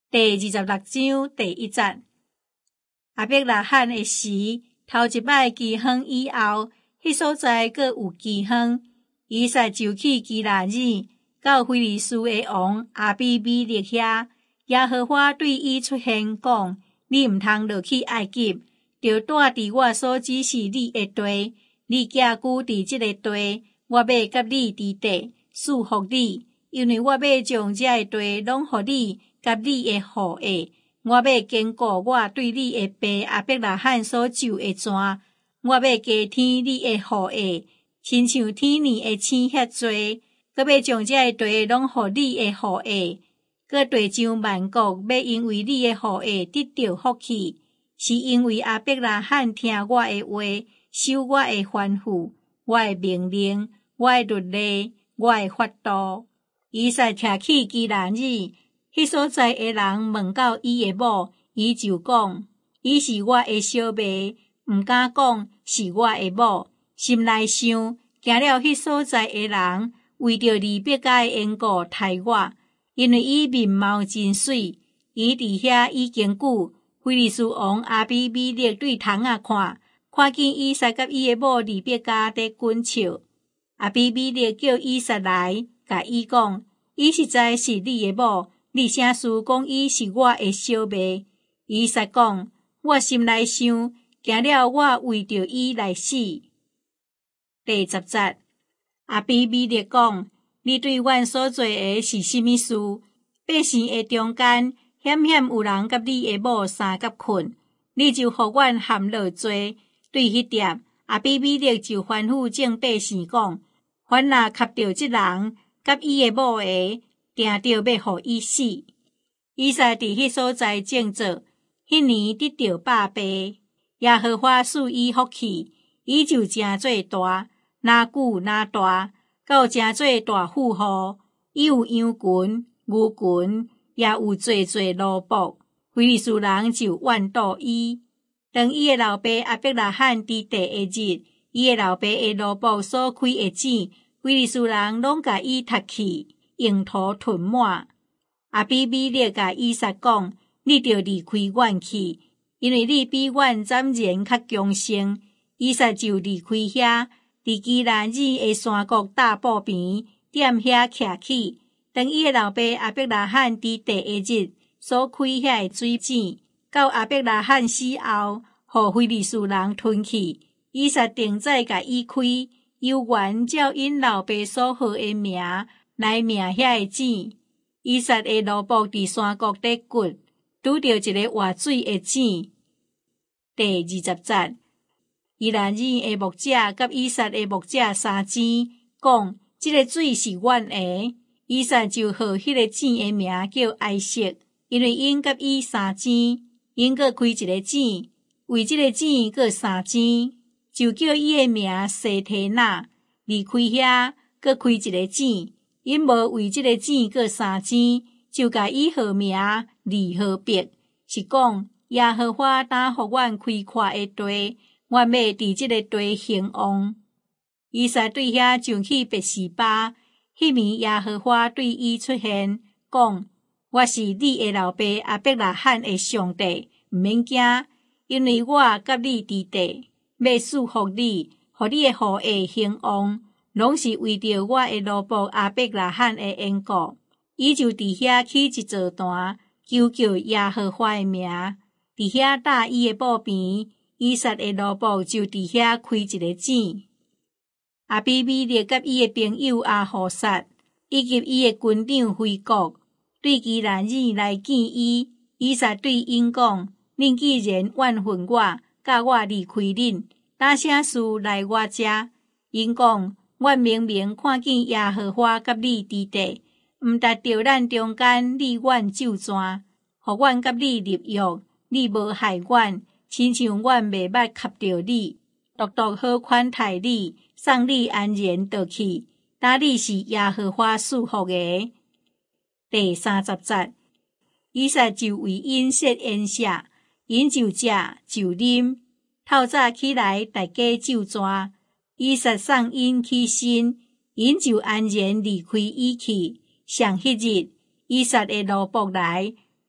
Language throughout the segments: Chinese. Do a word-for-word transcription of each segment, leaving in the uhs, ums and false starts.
第二十六章第一节。亚伯拉罕的时，头一摆饥荒以后，迄所在阁有饥荒，以撒就去基拿耳，到非利士的王亚比米勒遐。耶和华对伊出现讲：你毋通落去埃及，着住伫我所指示你的地。你寄居伫即个地，我要甲你伫地赐福你，因为我要将这个地拢予你甲你的后裔。我要坚固我对你的爸亚伯拉罕所授的传，我要加添你的后裔，亲像天年的星遐多，搁要将这个地拢予你的后裔，搁地上万国要因为你的后裔得到福气，是因为亚伯拉罕听我的话，守我的吩咐，我的命令，我的律例，我的法度。以撒徛去基拿耳，迄所在的人问到伊的某，伊就讲：伊是我的小妹，毋敢讲是我的某。心内想，惊了迄所在的人为着离别家的缘故杀我，因为伊面貌真水。伊伫遐已经久，非利士王亚比米勒对窗仔看，看见以撒甲伊的某离别家伫滚笑。亚比米勒叫以撒来，甲伊讲：伊实在是你的某。你啥事讲伊是我的小妹？以撒讲：我心内想，惊了我为着伊来死。第十节，亚比米勒讲：你对阮所做的是甚么事？百姓的中间险险有人甲你的某相甲困，你就互阮含落做。对迄点，亚比米勒就吩咐众百姓讲：凡若磕着即人甲伊的某个，定着要互伊死。以撒伫迄所在种作，迄年得到百倍。耶和华赐伊福气，伊就诚做大，若久若大，到诚做大富户。伊有羊群、牛群，也有济济奴仆。非利士人就怨妒伊。当伊的老爸亚伯拉罕伫地的日，伊的老爸的奴仆所开的钱，非利士人拢甲伊夺去，用途吞满。亚比米勒甲以撒讲：你着离开阮去，因为你比阮暂然较强盛。以撒就离开遐，伫基拿耳的山谷大埔边，踮遐徛起。当伊的老爸亚伯拉罕伫地的日所开遐的水井，到亚伯拉罕死后，互非利士人吞去。以撒定再甲伊开，有缘照因老爸所号的名来命遐的井。以撒的奴仆伫山谷底掘，拄着一个活水的井。第二十节，基拿耳的牧者甲以撒的牧者相争，讲：即个水是阮的。以撒就号迄个井的名叫埃色，因为因甲伊相争，因阁开一个井，为即个井阁相争，就叫伊的名西提纳。离开遐，阁开一个井。因无为即个井阁相争，就甲伊号名利和别，是讲耶和华担互阮开阔的地，阮要伫即个地兴旺。以撒对遐上去别是巴，迄暝耶和华对伊出现，讲：我是你的老爸亚伯拉罕的上帝，毋免惊，因为我甲你伫地，要赐福你，互你的后裔兴旺。拢是为着我的奴仆亚伯拉罕的缘故，伊就伫遐起一座坛，求叫耶和华的名。伫遐搭伊的布边，以撒的奴仆就伫遐开一个井。亚比米勒甲伊的朋友阿互撒，以及伊的军长非国，对基拿耳来见伊。以撒对因讲：恁既然怨恨我，甲我离开恁，打啥事来我遮？因讲：阮明明看见耶和华甲你伫地，毋达着咱中间立阮咒詛，互阮甲你立约，你无害阮，亲像阮袂捌磕着你，独独好款待你，送你安然倒去。答你是耶和华赐福的。第三十节，以撒就为因设宴食，因就食就啉。透早起来，大家咒詛。以撒送因起身，因就安然离开伊去。上迄日，以撒的奴仆来，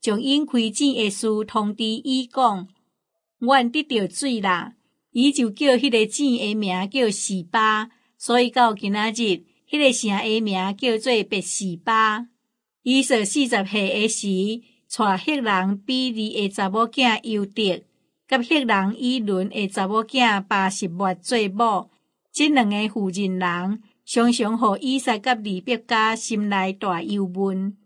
将引开井的事通知伊讲，阮得到水啦。伊就叫迄个井的名叫示巴，所以到今仔日，迄个城的名叫做别示巴。以扫四十岁的时，带赫人比利的查某囝犹得，甲赫人以伦的查某囝巴实末做某。这两个妇人人常常互以撒甲利百加心内大忧闷。